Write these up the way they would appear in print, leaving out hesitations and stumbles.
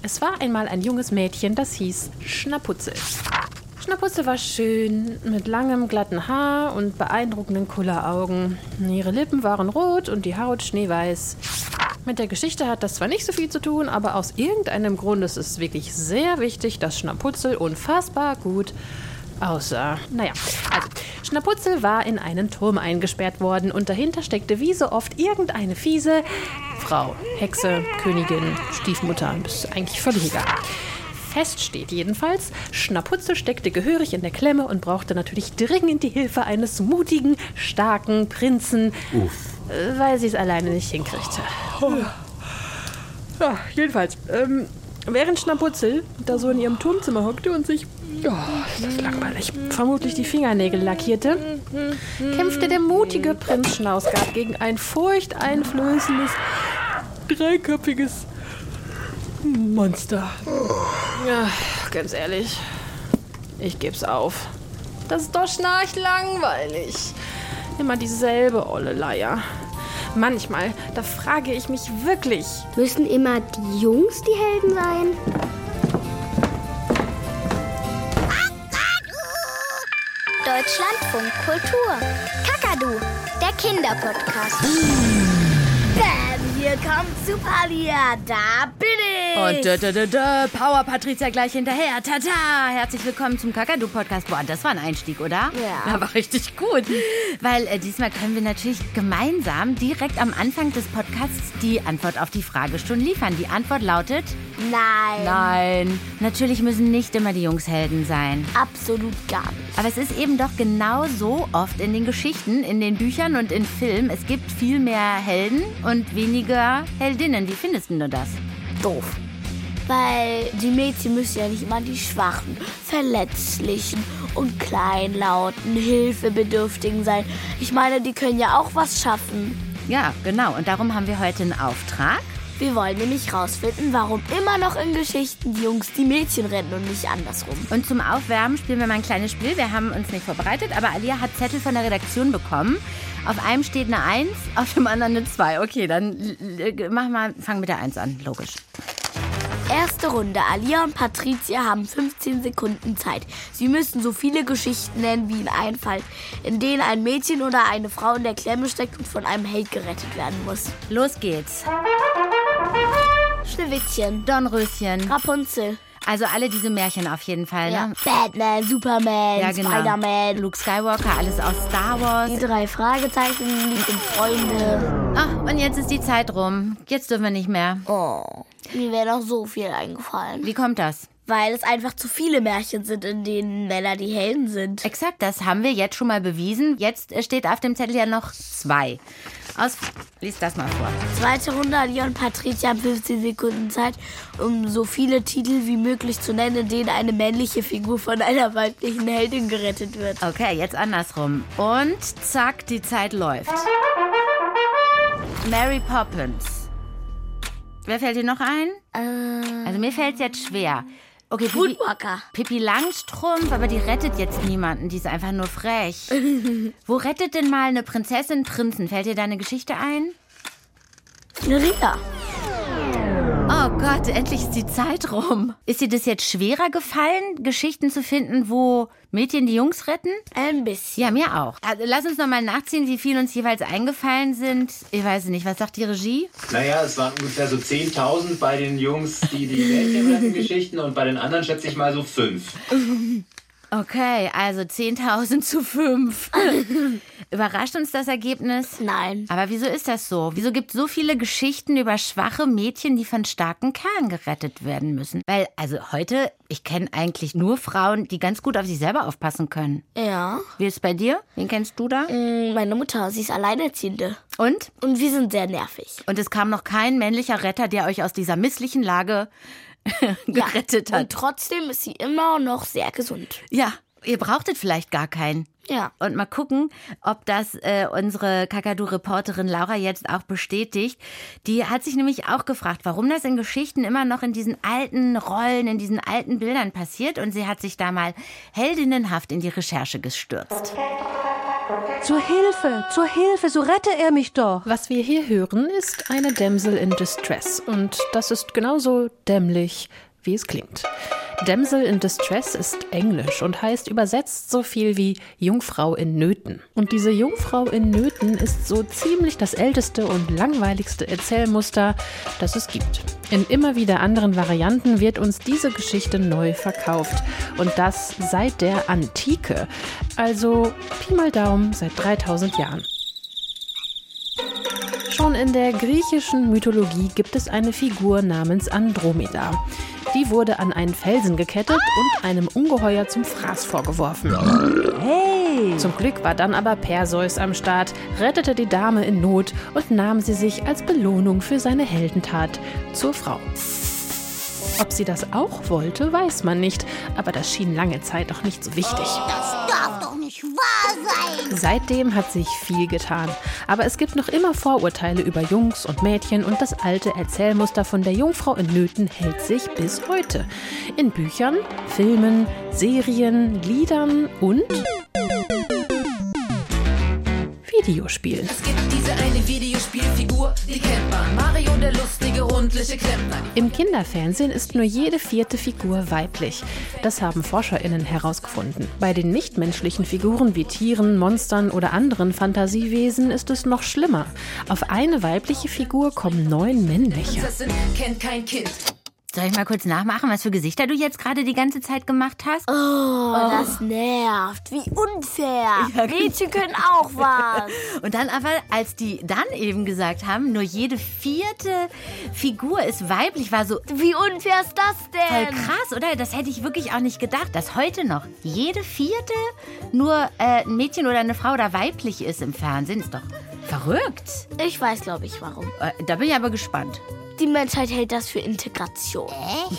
Es war einmal ein junges Mädchen, das hieß Schnaputzel. Schnaputzel war schön, mit langem, glatten Haar und beeindruckenden Kulleraugen. Ihre Lippen waren rot und die Haut schneeweiß. Mit der Geschichte hat das zwar nicht so viel zu tun, aber aus irgendeinem Grund ist es wirklich sehr wichtig, dass Schnaputzel unfassbar gut aussah. Naja, also Schnaputzel war in einen Turm eingesperrt worden und dahinter steckte wie so oft irgendeine fiese Frau, Hexe, Königin, Stiefmutter, ist eigentlich völlig egal. Fest steht jedenfalls, Schnaputzel steckte gehörig in der Klemme und brauchte natürlich dringend die Hilfe eines mutigen, starken Prinzen, weil sie es alleine nicht hinkriegte. Ja, jedenfalls, während Schnaputzel da so in ihrem Turmzimmer hockte und sich, ist das langweilig, vermutlich die Fingernägel lackierte, kämpfte der mutige Prinz Schnauzgard gegen ein furchteinflößendes, dreiköpfiges Monster. Ja, ganz ehrlich, ich geb's auf. Das ist doch schnarchlangweilig. Immer dieselbe olle Leier. Manchmal, da frage ich mich wirklich. Müssen immer die Jungs die Helden sein? Deutschlandfunk Kultur. Kakadu, der Kinderpodcast. Bam, hier kommt Super-Lia, da bin ich. Und Power Patricia gleich hinterher. Tata, herzlich willkommen zum Kakadu-Podcast. Boah, das war ein Einstieg, oder? Ja. Ja, war richtig gut. Weil diesmal können wir natürlich gemeinsam direkt am Anfang des Podcasts die Antwort auf die Frage schon liefern. Die Antwort lautet... Nein. Nein. Natürlich müssen nicht immer die Jungs Helden sein. Absolut gar nicht. Aber es ist eben doch genau so oft in den Geschichten, in den Büchern und in Filmen. Es gibt viel mehr Helden und weniger Heldinnen. Wie findest du das? Doof. Weil die Mädchen müssen ja nicht immer die Schwachen, Verletzlichen und Kleinlauten, Hilfebedürftigen sein. Ich meine, die können ja auch was schaffen. Ja, genau. Und darum haben wir heute einen Auftrag. Wir wollen nämlich rausfinden, warum immer noch in Geschichten die Jungs die Mädchen retten und nicht andersrum. Und zum Aufwärmen spielen wir mal ein kleines Spiel. Wir haben uns nicht vorbereitet, aber Alia hat Zettel von der Redaktion bekommen. Auf einem steht eine 1, auf dem anderen eine 2. Okay, dann fang mit der 1 an, logisch. Erste Runde. Alia und Patricia haben 15 Sekunden Zeit. Sie müssen so viele Geschichten nennen, wie ihnen einfällt, in denen ein Mädchen oder eine Frau in der Klemme steckt und von einem Held gerettet werden muss. Los geht's. Schneewittchen, Dornröschen. Rapunzel, Also alle diese Märchen auf jeden Fall, ja. ne? Batman, Superman, Ja, genau. Spider-Man, Luke Skywalker, alles aus Star Wars. die 3 Fragezeichen, Lieblingsfreunde. Ah, und jetzt ist die Zeit rum. Jetzt dürfen wir nicht mehr. Oh, mir wäre noch so viel eingefallen. Wie kommt das? Weil es einfach zu viele Märchen sind, in denen Männer die Helden sind. Exakt, das haben wir jetzt schon mal bewiesen. Jetzt steht auf dem Zettel ja noch 2. Lies das mal vor. Zweite Runde, Alia und Patricia haben 15 Sekunden Zeit, um so viele Titel wie möglich zu nennen, in denen eine männliche Figur von einer weiblichen Heldin gerettet wird. Okay, jetzt andersrum. Und zack, die Zeit läuft. Mary Poppins. Wer fällt dir noch ein? Also mir fällt es jetzt schwer. Okay, Woodwalker. Pippi Langstrumpf, aber die rettet jetzt niemanden. Die ist einfach nur frech. Wo rettet denn mal eine Prinzessin Prinzen? Fällt dir da eine Geschichte ein? Rita. Oh Gott, endlich ist die Zeit rum. Ist dir das jetzt schwerer gefallen, Geschichten zu finden, wo Mädchen die Jungs retten? Ein bisschen. Ja, mir auch. Also lass uns noch mal nachziehen, wie viel uns jeweils eingefallen sind. Ich weiß nicht, was sagt die Regie? Naja, es waren ungefähr so 10.000 bei den Jungs, die Mädchen retten Geschichten, und bei den anderen schätze ich mal so 5. Okay, also 10.000 zu 5. Überrascht uns das Ergebnis? Nein. Aber wieso ist das so? Wieso gibt es so viele Geschichten über schwache Mädchen, die von starken Kerlen gerettet werden müssen? Weil, also heute, ich kenne eigentlich nur Frauen, die ganz gut auf sich selber aufpassen können. Ja. Wie ist es bei dir? Wen kennst du da? Meine Mutter, sie ist Alleinerziehende. Und? Und wir sind sehr nervig. Und es kam noch kein männlicher Retter, der euch aus dieser misslichen Lage gerettet hat. Und trotzdem ist sie immer noch sehr gesund. Ja, ihr brauchtet vielleicht gar keinen. Ja. Und mal gucken, ob das unsere Kakadu-Reporterin Laura jetzt auch bestätigt. Die hat sich nämlich auch gefragt, warum das in Geschichten immer noch in diesen alten Rollen, in diesen alten Bildern passiert. Und sie hat sich da mal heldinnenhaft in die Recherche gestürzt. Zur Hilfe, so rette er mich doch. Was wir hier hören, ist eine Damsel in Distress. Und das ist genauso dämlich, wie es klingt. Damsel in Distress ist Englisch und heißt übersetzt so viel wie Jungfrau in Nöten. Und diese Jungfrau in Nöten ist so ziemlich das älteste und langweiligste Erzählmuster, das es gibt. In immer wieder anderen Varianten wird uns diese Geschichte neu verkauft. Und das seit der Antike. Also Pi mal Daumen seit 3000 Jahren. Schon in der griechischen Mythologie gibt es eine Figur namens Andromeda. Die wurde an einen Felsen gekettet und einem Ungeheuer zum Fraß vorgeworfen. Hey! Zum Glück war dann aber Perseus am Start, rettete die Dame in Not und nahm sie sich als Belohnung für seine Heldentat zur Frau. Ob sie das auch wollte, weiß man nicht, aber das schien lange Zeit auch nicht so wichtig. Das darf doch nicht wahr sein. Seitdem hat sich viel getan. Aber es gibt noch immer Vorurteile über Jungs und Mädchen und das alte Erzählmuster von der Jungfrau in Nöten hält sich bis heute. In Büchern, Filmen, Serien, Liedern und Videospielen. Es gibt diese eine Videospielfigur, die kennt man. Mario, der lustige, rundliche Klempner. Im Kinderfernsehen ist nur jede 4. Figur weiblich. Das haben ForscherInnen herausgefunden. Bei den nichtmenschlichen Figuren wie Tieren, Monstern oder anderen Fantasiewesen ist es noch schlimmer. Auf eine weibliche Figur kommen 9 männliche. Prinzessin kennt kein Kind. Soll ich mal kurz nachmachen, was für Gesichter du jetzt gerade die ganze Zeit gemacht hast? Oh, das nervt. Wie unfair. Ja, Mädchen können auch was. Und dann aber, als die dann eben gesagt haben, nur jede 4. Figur ist weiblich, war so... Wie unfair ist das Voll denn? krass, oder? Das hätte ich wirklich auch nicht gedacht, dass heute noch jede 4. nur ein Mädchen oder eine Frau da weiblich ist im Fernsehen. Ist doch verrückt. Ich weiß, glaube ich, warum. Da bin ich aber gespannt. Die Menschheit hält das für Integration.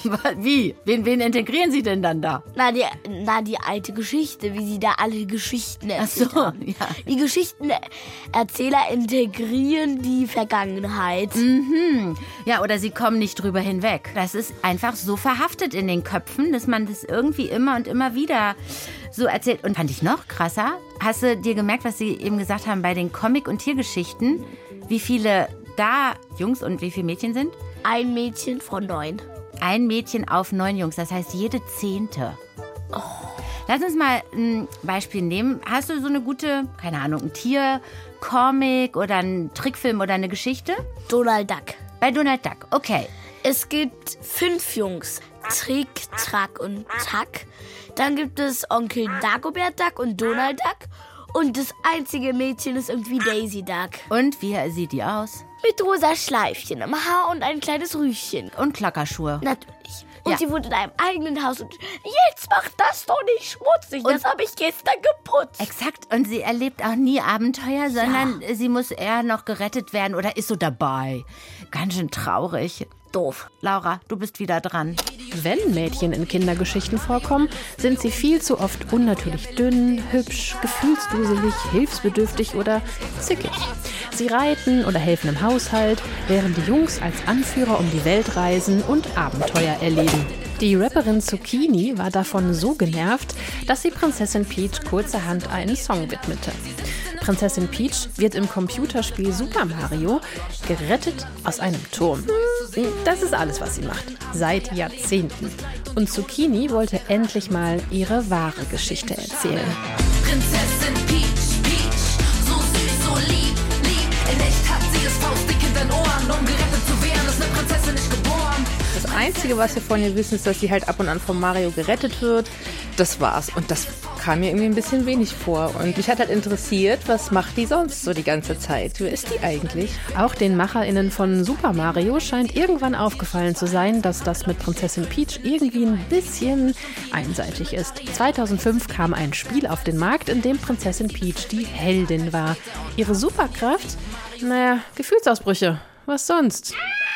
Wie? Wen integrieren sie denn dann da? Na, die alte Geschichte, wie sie da alle Geschichten erzählt haben. Ja. Die Geschichtenerzähler integrieren die Vergangenheit. Mhm. Ja, oder sie kommen nicht drüber hinweg. Das ist einfach so verhaftet in den Köpfen, dass man das irgendwie immer und immer wieder so erzählt. Und fand ich noch krasser. Hast du dir gemerkt, was sie eben gesagt haben bei den Comic- und Tiergeschichten? Wie viele da Jungs und wie viele Mädchen sind? Ein Mädchen von 9. Ein Mädchen auf 9 Jungs, das heißt jede 10. Oh. Lass uns mal ein Beispiel nehmen. Hast du so eine gute, keine Ahnung, ein Tier-Comic oder einen Trickfilm oder eine Geschichte? Donald Duck. Bei Donald Duck, okay. Es gibt 5 Jungs. Trick, Track und Tack. Dann gibt es Onkel Dagobert Duck und Donald Duck. Und das einzige Mädchen ist irgendwie Daisy Duck. Und wie sieht die aus? Mit rosa Schleifchen im Haar und ein kleines Rüschchen. Und Klackerschuhe. Natürlich. Und Ja. sie wohnt in einem eigenen Haus. Und jetzt macht das doch nicht schmutzig. Und das habe ich gestern geputzt. Exakt. Und sie erlebt auch nie Abenteuer, sondern sie muss eher noch gerettet werden oder ist so dabei. Ganz schön traurig. Doof. Laura, du bist wieder dran. Wenn Mädchen in Kindergeschichten vorkommen, sind sie viel zu oft unnatürlich dünn, hübsch, gefühlsduselig, hilfsbedürftig oder zickig. Sie reiten oder helfen im Haushalt, während die Jungs als Anführer um die Welt reisen und Abenteuer erleben. Die Rapperin Zucchini war davon so genervt, dass sie Prinzessin Peach kurzerhand einen Song widmete. Prinzessin Peach wird im Computerspiel Super Mario gerettet aus einem Turm. Das ist alles, was sie macht. Seit Jahrzehnten. Und Zucchini wollte endlich mal ihre wahre Geschichte erzählen. Prinzessin Peach, Peach, so süß, so lieb, lieb. In echt hat sie es faustdick in den Ohren. Um gerettet zu werden, ist eine Prinzessin nicht geboren. Das Einzige, was wir von ihr wissen, ist, dass sie halt ab und an von Mario gerettet wird. Das war's. Und das kam mir irgendwie ein bisschen wenig vor. Und mich hat halt interessiert, was macht die sonst so die ganze Zeit? Wer ist die eigentlich? Auch den MacherInnen von Super Mario scheint irgendwann aufgefallen zu sein, dass das mit Prinzessin Peach irgendwie ein bisschen einseitig ist. 2005 kam ein Spiel auf den Markt, in dem Prinzessin Peach die Heldin war. Ihre Superkraft? Naja, Gefühlsausbrüche. Was sonst?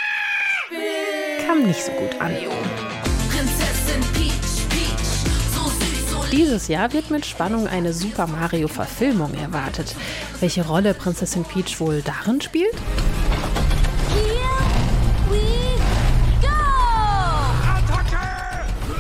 Kam nicht so gut an. Prinzessin Peach, Peach, so süß, so lieb. Dieses Jahr wird mit Spannung eine Super Mario-Verfilmung erwartet. Welche Rolle Prinzessin Peach wohl darin spielt?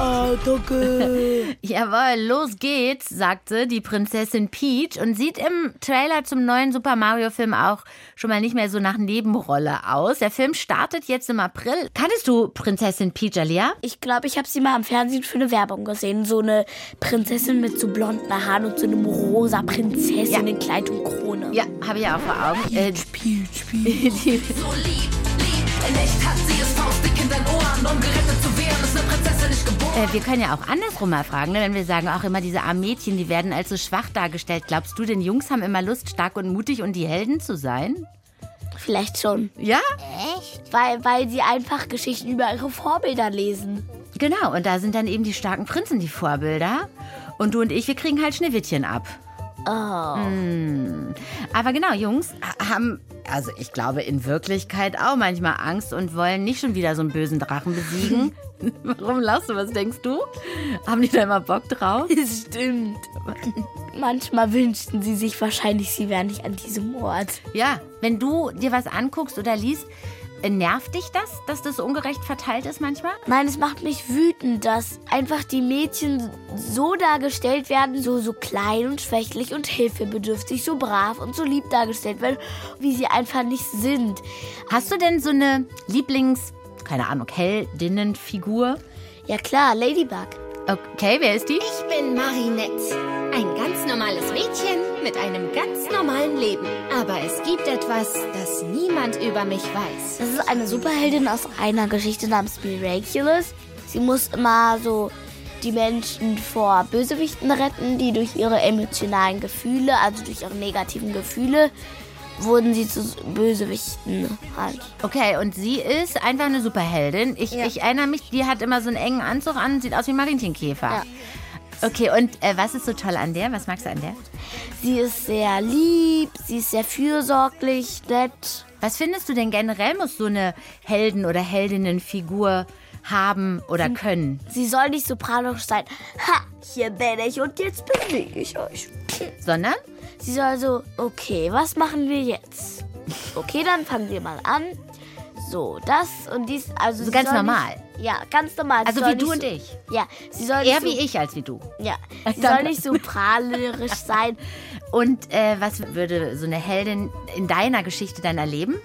danke. Jawohl, los geht's, sagte die Prinzessin Peach und sieht im Trailer zum neuen Super Mario-Film auch schon mal nicht mehr so nach Nebenrolle aus. Der Film startet jetzt im April. Kanntest du Prinzessin Peach, Alia? Ich glaube, ich habe sie mal am Fernsehen für eine Werbung gesehen. So eine Prinzessin mit so blonden Haaren und so einem rosa Prinzessinnenkleid und Krone. Ja, habe ich auch vor Augen. Peach. So lieb, in echt hat sie es faustdick in den Ohren. Um gerettet zu werden, ist eine Prinzessin nicht geboren. Wir können ja auch andersrum mal fragen, ne? Wenn wir sagen, auch immer diese armen Mädchen, die werden als so schwach dargestellt. Glaubst du, denn Jungs haben immer Lust, stark und mutig und die Helden zu sein? Vielleicht schon. Ja? Echt? Weil sie einfach Geschichten über ihre Vorbilder lesen. Genau, und da sind dann eben die starken Prinzen die Vorbilder. Und du und ich, wir kriegen halt Schneewittchen ab. Oh. Aber genau, Jungs haben, also ich glaube in Wirklichkeit auch manchmal Angst und wollen nicht schon wieder so einen bösen Drachen besiegen. Warum lachst du? Was denkst du? Haben die da immer Bock drauf? Das stimmt. Manchmal wünschten sie sich wahrscheinlich, sie wären nicht an diesem Ort. Ja, wenn du dir was anguckst oder liest, nervt dich das, dass das so ungerecht verteilt ist manchmal? Nein, es macht mich wütend, dass einfach die Mädchen so dargestellt werden, so klein und schwächlich und hilfebedürftig, so brav und so lieb dargestellt werden, wie sie einfach nicht sind. Hast du denn so eine keine Ahnung, Heldinnenfigur? Ja klar, Ladybug. Okay, wer ist die? Ich bin Marinette. Ein ganz normales Mädchen mit einem ganz normalen Leben. Aber es gibt etwas, das niemand über mich weiß. Das ist eine Superheldin aus einer Geschichte namens Miraculous. Sie muss immer so die Menschen vor Bösewichten retten, die durch ihre emotionalen Gefühle, also durch ihre negativen Gefühle, wurden sie zu Bösewichten halt. Okay, und sie ist einfach eine Superheldin. Ich erinnere mich, die hat immer so einen engen Anzug an, sieht aus wie ein Marienchenkäfer. Ja. Okay, und was ist so toll an der? Was magst du an der? Sie ist sehr lieb, sie ist sehr fürsorglich, nett. Was findest du denn generell, muss so eine Helden- oder Heldinnenfigur haben oder können? Sie soll nicht sopranisch sein. Ha, hier bin ich und jetzt bewege ich euch. Sondern? Sie soll so, okay, was machen wir jetzt? Okay, dann fangen wir mal an. So, das und dies. Also so ganz normal? Nicht, ja, ganz normal. Also wie du und ich? Ja. Sie soll eher so, wie ich als wie du? Ja. Sie soll nicht so prahlerisch sein. Und was würde so eine Heldin in deiner Geschichte dann erleben?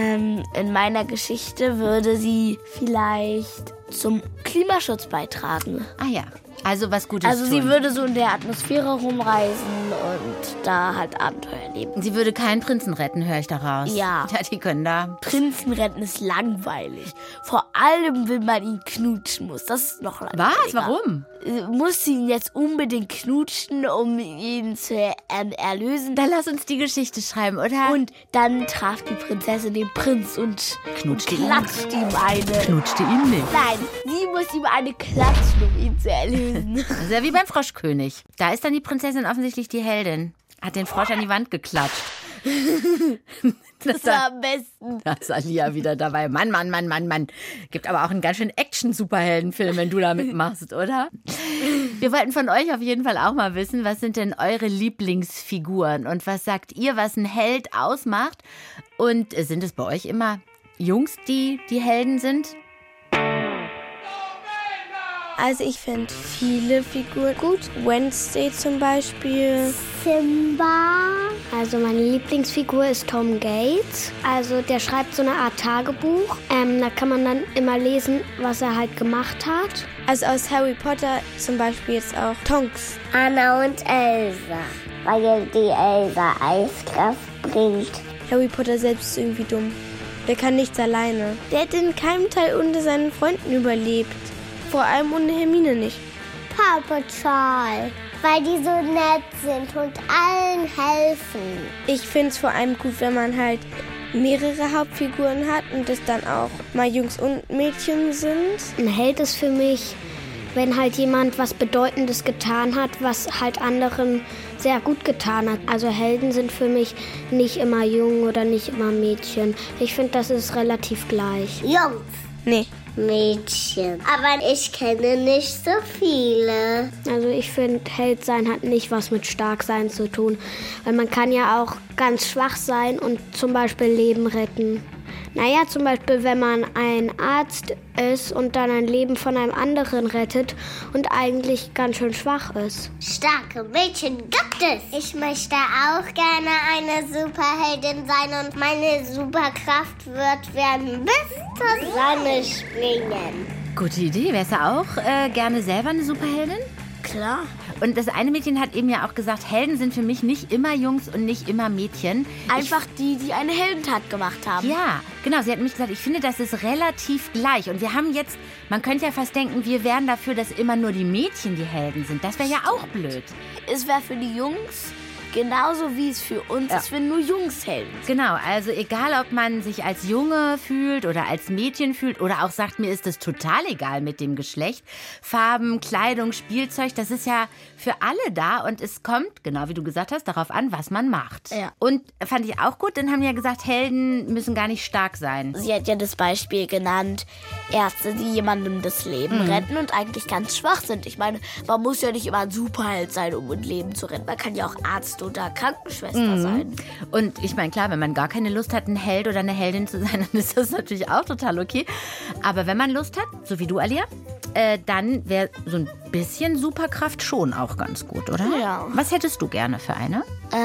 In meiner Geschichte würde sie vielleicht zum Klimaschutz beitragen. Ah ja, also was Gutes Also sie tun. würde so in der Atmosphäre rumreisen und da halt Abenteuer erleben. Sie würde keinen Prinzen retten, höre ich daraus. Ja. Ja, die können da. Prinzen retten ist langweilig. Vor allem, wenn man ihn knutschen muss. Das ist noch langweiliger. Was? Warum? Muss sie ihn jetzt unbedingt knutschen, um ihn zu erlösen? Dann lass uns die Geschichte schreiben, oder? Und dann traf die Prinzessin den Prinz und Knutschte klatscht ihm eine. Knutschte ihn nicht. Nein, sie muss ihm eine klatschen, um ihn zu erlösen. Das ist ja wie beim Froschkönig. Da ist dann die Prinzessin offensichtlich die Heldin. Hat den Frosch an die Wand geklatscht. Das war am besten. Da ist Alia wieder dabei. Mann. Gibt aber auch einen ganz schön Action-Superheldenfilm, wenn du da mitmachst, oder? Wir wollten von euch auf jeden Fall auch mal wissen, was sind denn eure Lieblingsfiguren? Und was sagt ihr, was ein Held ausmacht? Und sind es bei euch immer Jungs, die Helden sind? Also ich finde viele Figuren gut. Wednesday zum Beispiel. Simba. Also meine Lieblingsfigur ist Tom Gates. Also der schreibt so eine Art Tagebuch. Da kann man dann immer lesen, was er halt gemacht hat. Also aus Harry Potter zum Beispiel jetzt auch Tonks. Anna und Elsa, weil die Elsa Eiskraft bringt. Harry Potter selbst ist irgendwie dumm. Der kann nichts alleine. Der hat in keinem Teil unter seinen Freunden überlebt. Vor allem ohne Hermine nicht. Papa Charles, weil die so nett sind und allen helfen. Ich finde es vor allem gut, wenn man halt mehrere Hauptfiguren hat und es dann auch mal Jungs und Mädchen sind. Ein Held ist für mich, wenn halt jemand was Bedeutendes getan hat, was halt anderen sehr gut getan hat. Also Helden sind für mich nicht immer Jungen oder nicht immer Mädchen. Ich finde, das ist relativ gleich. Jungs. Nee. Mädchen. Aber ich kenne nicht so viele. Also ich finde, Held sein hat nicht was mit stark sein zu tun. Weil man kann ja auch ganz schwach sein und zum Beispiel Leben retten. Naja, zum Beispiel, wenn man ein Arzt ist und dann ein Leben von einem anderen rettet und eigentlich ganz schön schwach ist. Starke Mädchen gibt es. Ich möchte auch gerne eine Superheldin sein und meine Superkraft wird werden bis zur Sonne springen. Gute Idee. Wärst du auch gerne selber eine Superheldin? Klar. Und das eine Mädchen hat eben ja auch gesagt, Helden sind für mich nicht immer Jungs und nicht immer Mädchen. Einfach die eine Heldentat gemacht haben. Ja, genau. Sie hat nämlich gesagt, ich finde, das ist relativ gleich. Und wir haben jetzt, man könnte ja fast denken, wir wären dafür, dass immer nur die Mädchen die Helden sind. Das wäre ja auch blöd. Es wäre für die Jungs genauso wie es für uns ist, wenn nur Jungs Helden sind. Genau, also egal, ob man sich als Junge fühlt oder als Mädchen fühlt oder auch sagt, mir ist es total egal mit dem Geschlecht. Farben, Kleidung, Spielzeug, das ist ja für alle da und es kommt, genau wie du gesagt hast, darauf an, was man macht. Ja. Und fand ich auch gut, dann haben die ja gesagt, Helden müssen gar nicht stark sein. Sie hat ja das Beispiel genannt, Ärzte, die jemandem das Leben retten und eigentlich ganz schwach sind. Ich meine, man muss ja nicht immer ein Superheld sein, um ein Leben zu retten. Man kann ja auch Arzt oder Krankenschwester sein. Und ich meine, klar, wenn man gar keine Lust hat, ein Held oder eine Heldin zu sein, dann ist das natürlich auch total okay. Aber wenn man Lust hat, so wie du, Alia, dann wäre so ein bisschen Superkraft schon auch ganz gut, oder? Ja. Was hättest du gerne für eine?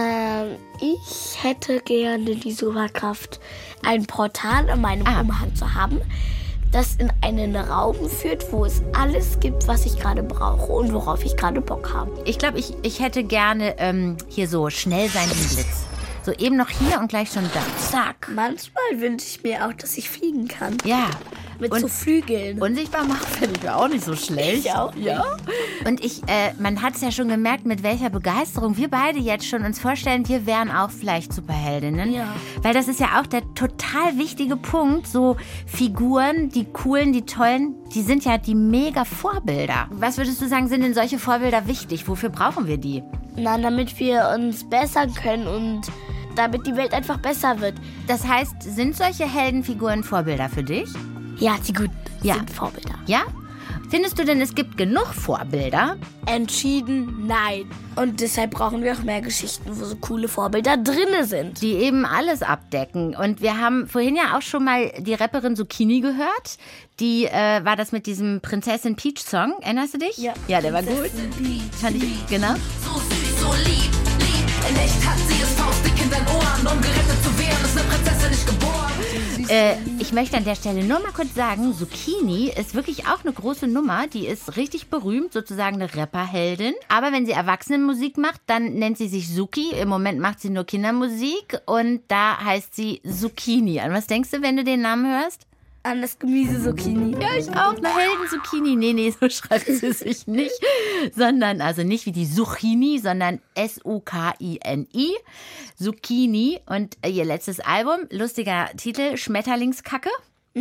Ich hätte gerne die Superkraft, ein Portal in meinem Umhang zu haben, das in einen Raum führt, wo es alles gibt, was ich gerade brauche und worauf ich gerade Bock habe. Ich glaube, ich hätte gerne hier so schnell sein wie ein Blitz. So eben noch hier und gleich schon da. Zack. Manchmal wünsche ich mir auch, dass ich fliegen kann. Ja. Mit so Flügeln. Unsichtbar machen finde ich auch nicht so schlecht. Ich auch. Ja. Und man hat es ja schon gemerkt, mit welcher Begeisterung wir beide jetzt schon uns vorstellen, wir wären auch vielleicht Superheldinnen. Ja. Weil das ist ja auch der total wichtige Punkt. So Figuren, die coolen, die tollen, die sind ja die mega Vorbilder. Was würdest du sagen, sind denn solche Vorbilder wichtig? Wofür brauchen wir die? Na, damit wir uns bessern können und damit die Welt einfach besser wird. Das heißt, sind solche Heldenfiguren Vorbilder für dich? Ja, die gut sind Vorbilder. Ja? Findest du denn, es gibt genug Vorbilder? Entschieden nein. Und deshalb brauchen wir auch mehr Geschichten, wo so coole Vorbilder drin sind. Die eben alles abdecken. Und wir haben vorhin ja auch schon mal die Rapperin Zucchini gehört. Die war das mit diesem Prinzessin Peach Song. Erinnerst du dich? Ja. Ja, der war gut. Fand ich, genau. So süß, so lieb, lieb. In echt hat sie es faustdick in den Ohren. Um gerettet zu werden, ist eine Prinzessin nicht geboren. Ich möchte an der Stelle nur mal kurz sagen, Zucchini ist wirklich auch eine große Nummer. Die ist richtig berühmt, sozusagen eine Rapperheldin. Aber wenn sie Erwachsenenmusik macht, dann nennt sie sich Zuki. Im Moment macht sie nur Kindermusik und da heißt sie Zucchini. An was denkst du, wenn du den Namen hörst? An das Gemüse Zucchini. Ja, ich auch. Eine Helden-Zucchini. Nee, so schreibt sie sich nicht. Sondern, also nicht wie die Zucchini, sondern S-U-K-I-N-I. Zucchini. Und ihr letztes Album, lustiger Titel, Schmetterlingskacke.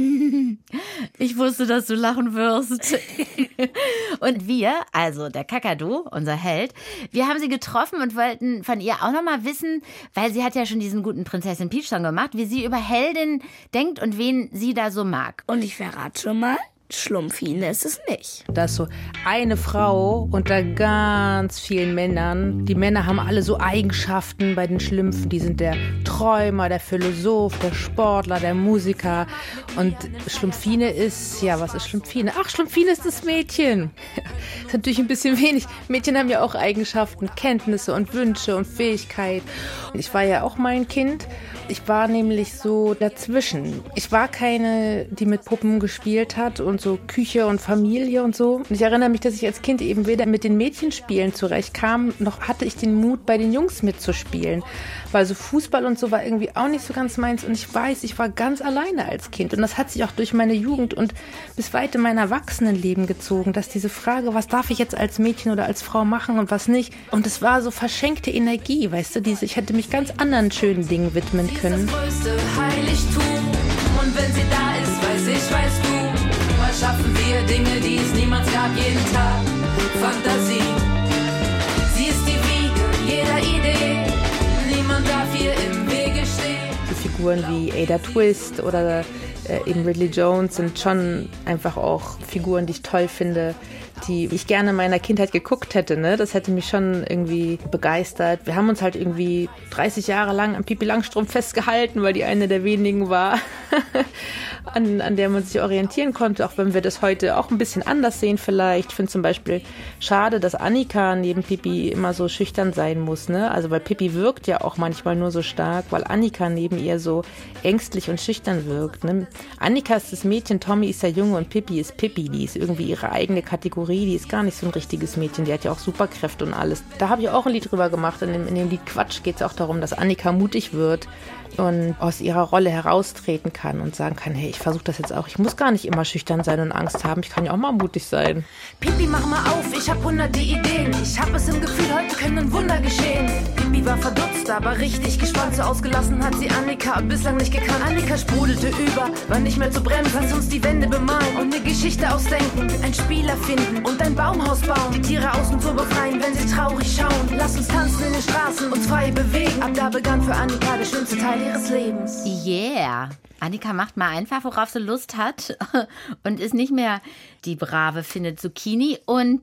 Ich wusste, dass du lachen wirst. Und wir, also der Kakadu, unser Held, wir haben sie getroffen und wollten von ihr auch nochmal wissen, weil sie hat ja schon diesen guten Prinzessin Peach Song gemacht, wie sie über Helden denkt und wen sie da so mag. Und ich verrate schon mal, Schlumpfine ist es nicht. Da ist so eine Frau unter ganz vielen Männern. Die Männer haben alle so Eigenschaften bei den Schlümpfen. Die sind der Träumer, der Philosoph, der Sportler, der Musiker. Und Schlumpfine ist, ja, was ist Schlumpfine? Ach, Schlumpfine ist das Mädchen. Ist natürlich ein bisschen wenig. Mädchen haben ja auch Eigenschaften, Kenntnisse und Wünsche und Fähigkeit. Ich war ja auch mal ein Kind. Ich war nämlich so dazwischen. Ich war keine, die mit Puppen gespielt hat und so Küche und Familie und so. Und ich erinnere mich, dass ich als Kind eben weder mit den Mädchenspielen zurechtkam, noch hatte ich den Mut, bei den Jungs mitzuspielen. Weil so Fußball und so war irgendwie auch nicht so ganz meins. Und ich weiß, ich war ganz alleine als Kind. Und das hat sich auch durch meine Jugend und bis weit in mein Erwachsenenleben gezogen, dass diese Frage, was darf ich jetzt als Mädchen oder als Frau machen und was nicht. Und es war so verschenkte Energie, weißt du, ich hätte mich ganz anderen schönen Dingen widmen können. Das größte Heiligtum. Und wenn sie da ist, weißt du, mal schaffen wir Dinge, die es niemals gab, jeden Tag. Fantasie, sie ist die Wiege jeder Idee. Niemand darf ihr im Wege stehen. So Figuren wie Ada Twist oder eben Ridley Jones sind schon einfach auch Figuren, die ich toll finde, die ich gerne in meiner Kindheit geguckt hätte. Ne? Das hätte mich schon irgendwie begeistert. Wir haben uns halt irgendwie 30 Jahre lang am Pippi Langstrumpf festgehalten, weil die eine der wenigen war. an der man sich orientieren konnte, auch wenn wir das heute auch ein bisschen anders sehen vielleicht. Ich finde zum Beispiel schade, dass Annika neben Pippi immer so schüchtern sein muss, ne? Also weil Pippi wirkt ja auch manchmal nur so stark, weil Annika neben ihr so ängstlich und schüchtern wirkt, ne? Annika ist das Mädchen, Tommy ist der Junge und Pippi ist Pippi. Die ist irgendwie ihre eigene Kategorie, die ist gar nicht so ein richtiges Mädchen, die hat ja auch Superkräfte und alles. Da habe ich auch ein Lied drüber gemacht. In dem Lied Quatsch geht es auch darum, dass Annika mutig wird und aus ihrer Rolle heraustreten kann und sagen kann, hey, ich versuche das jetzt auch. Ich muss gar nicht immer schüchtern sein und Angst haben. Ich kann ja auch mal mutig sein. Pipi, mach mal auf, ich hab hunderte Ideen. Ich hab es im Gefühl, heute können ein Wunder geschehen. Pipi war verdutzt, aber richtig gespannt. So ausgelassen hat sie Annika bislang nicht gekannt. Annika sprudelte über, war nicht mehr zu bremsen. Lass uns die Wände bemalen und eine Geschichte ausdenken. Ein Spieler finden und ein Baumhaus bauen. Die Tiere außen vor befreien, wenn sie traurig schauen. Lass uns tanzen in den Straßen, uns frei bewegen. Ab da begann für Annika der schönste Teil ihres Lebens. Yeah. Annika macht mal einfach, worauf sie Lust hat und ist nicht mehr die brave Findet Zucchini. Und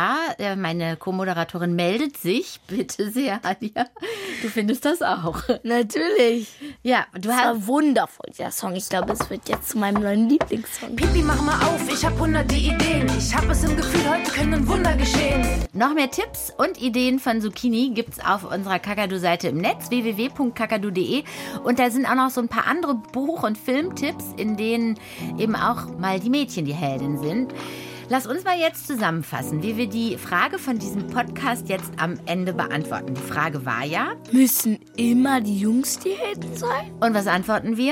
meine Co-Moderatorin meldet sich. Bitte sehr, Anja. Du findest das auch. Natürlich. Ja, das war wundervoll, der Song. Ich glaube, es wird jetzt zu meinem neuen Lieblingssong. Pipi, mach mal auf, ich hab hunderte Ideen. Ich hab es im Gefühl, heute können ein Wunder geschehen. Noch mehr Tipps und Ideen von Zucchini gibt's auf unserer Kakadu-Seite im Netz, www.kakadu.de. Und da sind auch noch so ein paar andere Buch- und Filmtipps, in denen eben auch mal die Mädchen die Heldin sind. Lass uns mal jetzt zusammenfassen, wie wir die Frage von diesem Podcast jetzt am Ende beantworten. Die Frage war ja: Müssen immer die Jungs die Helden sein? Und was antworten wir?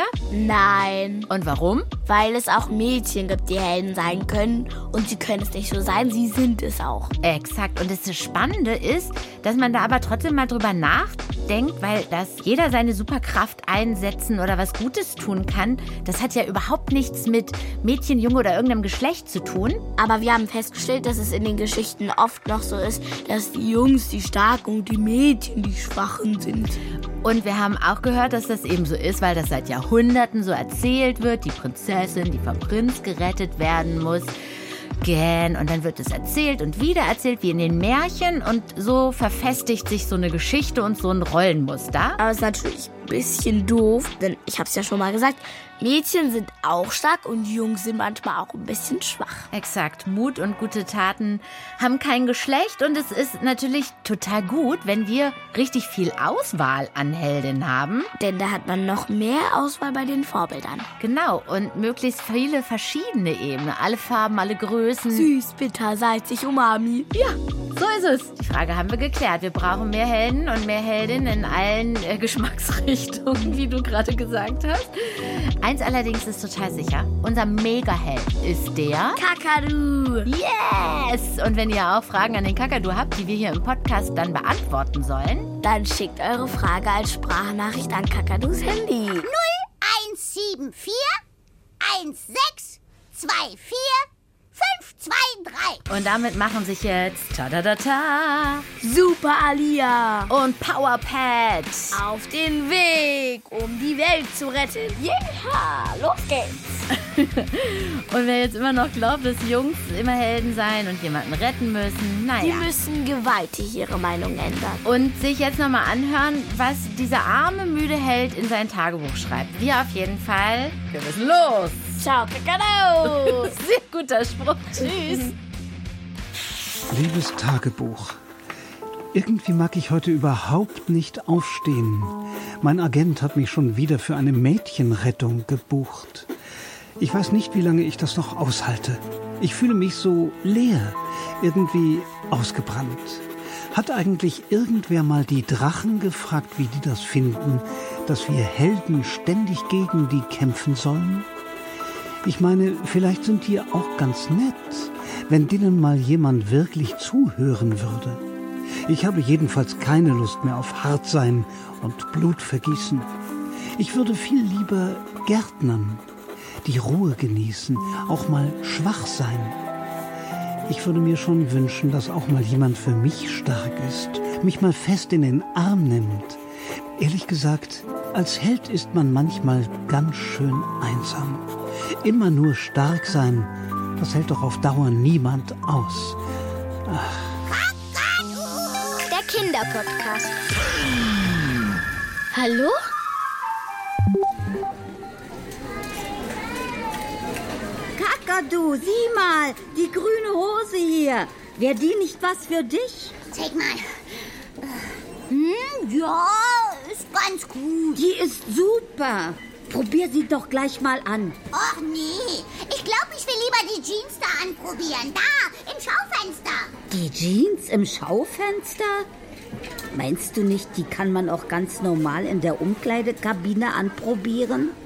Nein. Und warum? Weil es auch Mädchen gibt, die Helden sein können. Und sie können es nicht so sein, sie sind es auch. Exakt. Und das Spannende ist, dass man da aber trotzdem mal drüber nachdenkt, weil dass jeder seine Superkraft einsetzen oder was Gutes tun kann, das hat ja überhaupt nichts mit Mädchen, Junge oder irgendeinem Geschlecht zu tun. Aber wir haben festgestellt, dass es in den Geschichten oft noch so ist, dass die Jungs die Starken und die Mädchen die Schwachen sind. Und wir haben auch gehört, dass das eben so ist, weil das seit Jahrhunderten so erzählt wird. Die Prinzessin, die vom Prinz gerettet werden muss. Und dann wird es erzählt und wieder erzählt, wie in den Märchen. Und so verfestigt sich so eine Geschichte und so ein Rollenmuster. Aber es ist natürlich ein bisschen doof, denn ich habe es ja schon mal gesagt, Mädchen sind auch stark und Jungs sind manchmal auch ein bisschen schwach. Exakt. Mut und gute Taten haben kein Geschlecht. Und es ist natürlich total gut, wenn wir richtig viel Auswahl an Heldinnen haben. Denn da hat man noch mehr Auswahl bei den Vorbildern. Genau. Und möglichst viele verschiedene eben. Alle Farben, alle Größen. Süß, bitter, salzig, umami. Ja, so ist es. Die Frage haben wir geklärt. Wir brauchen mehr Helden und mehr Heldinnen in allen Geschmacksrichtungen, wie du gerade gesagt hast. Eins allerdings ist total sicher. Unser Megaheld ist der Kakadu. Yes! Und wenn ihr auch Fragen an den Kakadu habt, die wir hier im Podcast dann beantworten sollen, dann schickt eure Frage als Sprachnachricht an Kakadus Handy. 0174 1624 523. Und damit machen sich jetzt Super Alia und Powerpad auf den Weg, um die Welt zu retten. Yeah, los geht's. Und wer jetzt immer noch glaubt, dass Jungs immer Helden sein und jemanden retten müssen, naja. Die müssen gewaltig ihre Meinung ändern. Und sich jetzt nochmal anhören, was dieser arme, müde Held in sein Tagebuch schreibt. Wir auf jeden Fall. Wir müssen los. Ciao, Kakadu. Sehr guter Spruch. Tschüss. Liebes Tagebuch, irgendwie mag ich heute überhaupt nicht aufstehen. Mein Agent hat mich schon wieder für eine Mädchenrettung gebucht. Ich weiß nicht, wie lange ich das noch aushalte. Ich fühle mich so leer, irgendwie ausgebrannt. Hat eigentlich irgendwer mal die Drachen gefragt, wie die das finden, dass wir Helden ständig gegen die kämpfen sollen? Ich meine, vielleicht sind die auch ganz nett, wenn denen mal jemand wirklich zuhören würde. Ich habe jedenfalls keine Lust mehr auf Hartsein und Blutvergießen. Ich würde viel lieber gärtnern, die Ruhe genießen, auch mal schwach sein. Ich würde mir schon wünschen, dass auch mal jemand für mich stark ist, mich mal fest in den Arm nimmt. Ehrlich gesagt, als Held ist man manchmal ganz schön einsam. Immer nur stark sein, das hält doch auf Dauer niemand aus. Ach. Der Kinderpodcast. Hallo? Ja, du, sieh mal, die grüne Hose hier. Wäre die nicht was für dich? Zeig mal. Ja, ist ganz gut. Die ist super. Probier sie doch gleich mal an. Och nee, ich glaube, ich will lieber die Jeans da anprobieren. Da, im Schaufenster. Die Jeans im Schaufenster? Meinst du nicht, die kann man auch ganz normal in der Umkleidekabine anprobieren?